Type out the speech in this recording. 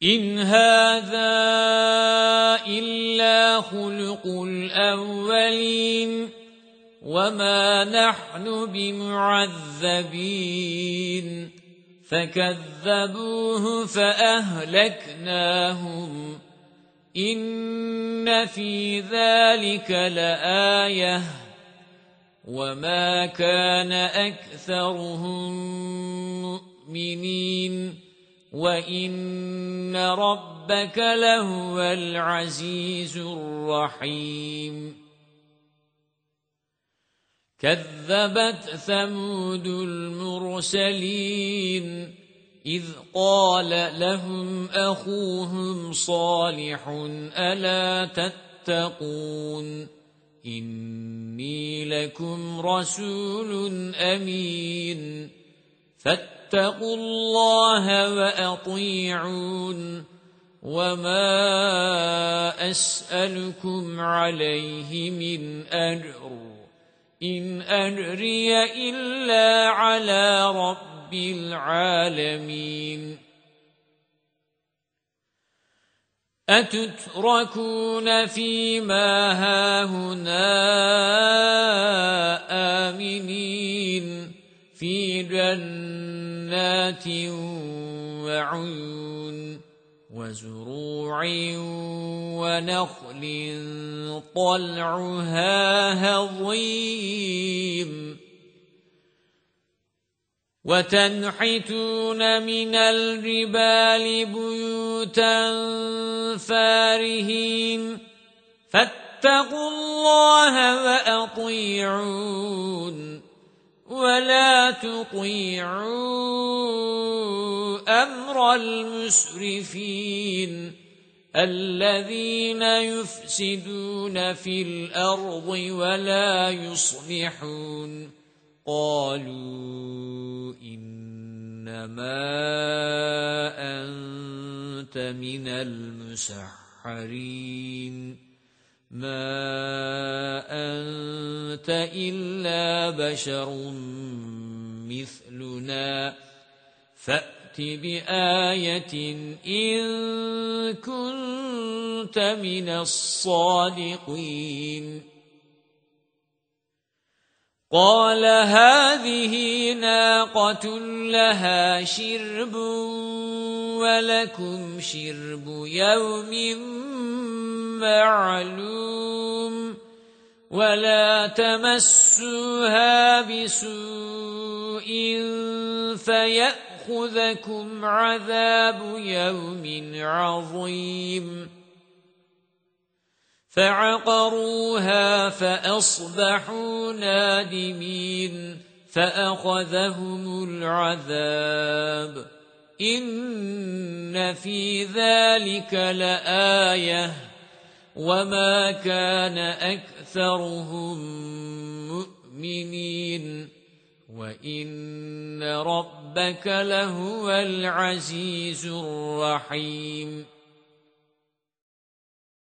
إن هذا إلا خلق الأولين وما نحن بمعذبين فكذبوه فأهلكناهم إن في ذلك لآية وما كان أكثرهم مؤمنين وإن ربك لهو العزيز الرحيم كذبت ثمود المرسلين إذ قال لهم أخوهم صالح ألا تتقون إني لكم رسول أمين فاتقوا الله وأطيعون وما أسألكم عليه من أجر إن أجري إلا على رب العالمين أتتركون فيما هاهنا آمنين في جنات وعيون وزروع ونخل طلعها هضيم وتنحتون من الجبال بيوتا فارهين فاتقوا الله وأطيعون ولا تطيعوا أمر المسرفين الذين يفسدون في الأرض ولا يصلحون قالوا إنما أنت من المسحرين ما أنت إلا بشر مثلنا فأت بآية إن كنت من الصادقين قال هذه ناقة لها شرب ولكم شرب يوم معلوم ولا تمسوها بسوء فيأخذكم عذاب يوم عظيم فعقروها فأصبحوا نادمين فأخذهم العذاب إن في ذلك لآية وما كان أكثرهم مؤمنين وإن ربك لهو العزيز الرحيم